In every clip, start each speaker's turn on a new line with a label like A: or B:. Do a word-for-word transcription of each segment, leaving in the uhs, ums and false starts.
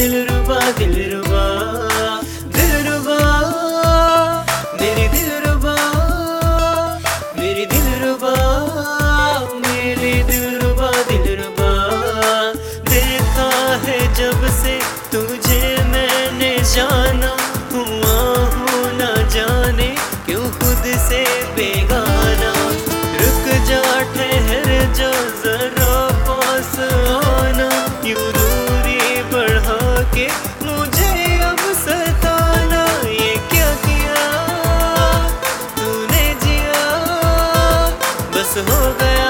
A: दिलरुबा दिलरुबा दिलरुबा मेरी दिलरुबा मेरी दिलरुबा मेरी दिलरुबा दिलरुबा। देखा है जब से तुझे मैंने जाना, हुआ हूँ ना जाने क्यों खुद से बेगाना। रुक जा ठहर जा जरा पास आना, यूं दूरी बढ़ा के मुझे अब सताना। ये क्या किया तूने जिया, बस हो गया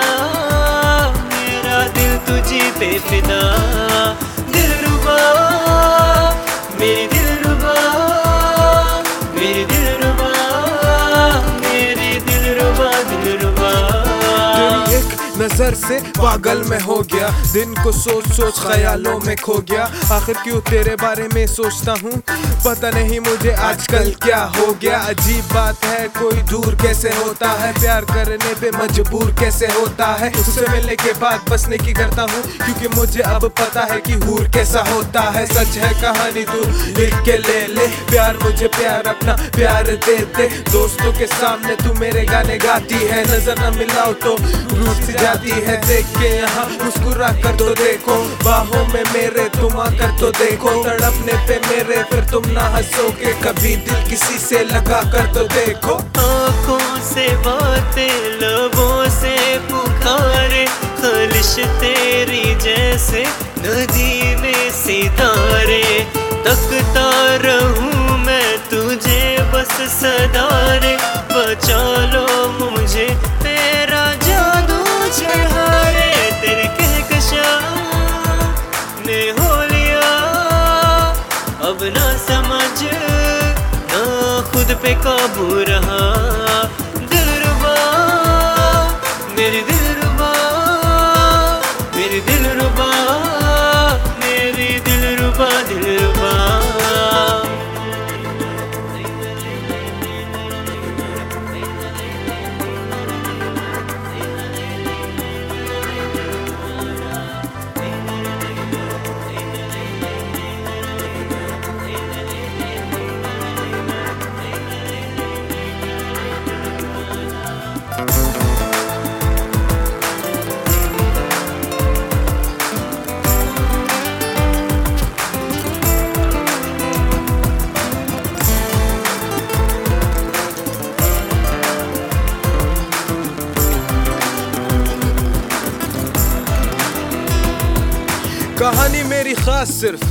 A: मेरा दिल तुझी पे फिदा। दिलरुबा मेरी दिलरुबा मेरी दिलरुबा मेरी दिलरुबा दिलरुबा।
B: तेरी एक नजर से पागल में हो गया, दिन को सोच सोच ख्यालों में खो गया। आखिर क्यों तेरे बारे में सोचता हूँ, पता नहीं मुझे आजकल क्या हो गया। अजीब बात है कोई दूर कैसे होता है, प्यार करने पे मजबूर कैसे होता है। उससे मिलने के बाद बसने की करता हूँ, क्योंकि मुझे अब पता है कि हूर कैसा होता है। सच है कहानी तू लिख के ले ले, प्यार मुझे प्यार अपना प्यार दे दे। दोस्तों के सामने तू मेरे गाने गाती है, नजर न मिलाओ तो रूठ जाती है। देख के यहाँ मुस्कुरा कर तो देखो, बाहों में मेरे तुम आकर तो देखो। तड़पने पे मेरे फिर तुम ना हंसोगे, कभी दिल किसी से लगा कर तो देखो।
A: आँखों से बातें लबों से पुकारे, खालिश तेरी जैसे नदी में सितारे। तकता रहूं मैं तुझे बस सदारे, बचा लो मुझे तेरा जादू चढ़ा रे। तेरे कहकशा ने हो लिया अब ना समझ ना खुद पे काबू रहा। दिलरुबा मेरी दिलरुबा मेरी दिलरुबा मेरी दिलरुबा दिलरुबा।
B: कहानी मेरी खास सिर्फ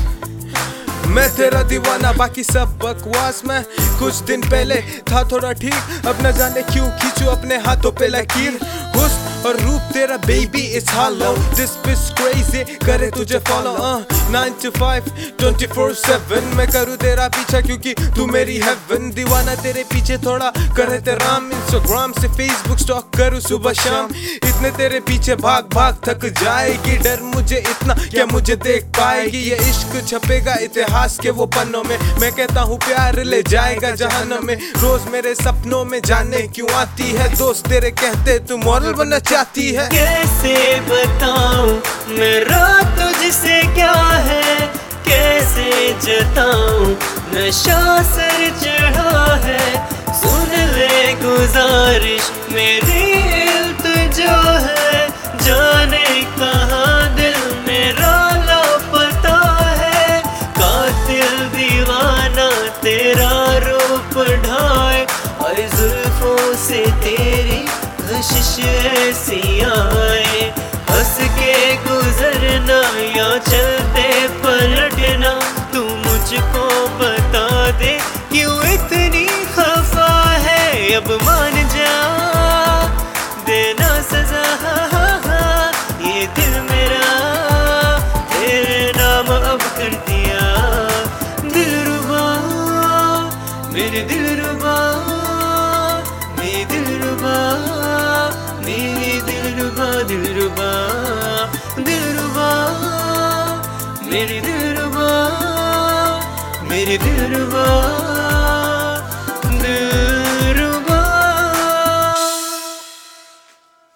B: मैं तेरा दीवाना, बाकी सब बकवास। मैं कुछ दिन पहले था थोड़ा ठीक, अब न जाने क्यों खींचू अपने हाथों पे लकीर। हुस्न और रूप तेरा baby it's hollow, this piece crazy करे तुझे follow. Nine to five twenty four seven मैं करूँ तेरा पीछा, क्योंकि तू मेरी हेवन। दीवाना तेरे पीछे थोड़ा करे तेराम, इंस्टाग्राम से फेसबुक स्टॉक करूँ सुबह शाम। इतने तेरे पीछे भाग भाग थक जाएगी, डर मुझे इतना क्या मुझे देख पाएगी। ये इश्क छपेगा इतिहास के वो पन्नों में, मैं कहता हूँ प्यार ले जाएगा जहानम में। रोज मेरे सपनों में जाने क्यों आती है, दोस्त तेरे कहते तू मॉडल बनना चाहती है।
A: कैसे बताऊं मेरा तुझसे क्या है, कैसे जताऊं नशा सर चढ़ा है। सुन ले गुजारिश मेरी इल्तिजा है, जाने कहाँ दिल मेरा लापता है। कातिल दीवाना तेरा रूप ढाए, और जुल्फों से तेरी कशिश ऐसी आए। हंस के गुजरना या चलते पलटना, तू मुझको बता दे क्यों इतनी खफा है। अब मान जा देना सजा, ये दिल मेरा तेरे नाम अब कर दिया। दिलरुबा मेरे दिलरुबा मेरी दिलरुबा मेरी दिलरुबा दिलरुबा दिलरुबा मेरी दिलरुबा मेरी दिलरुबा।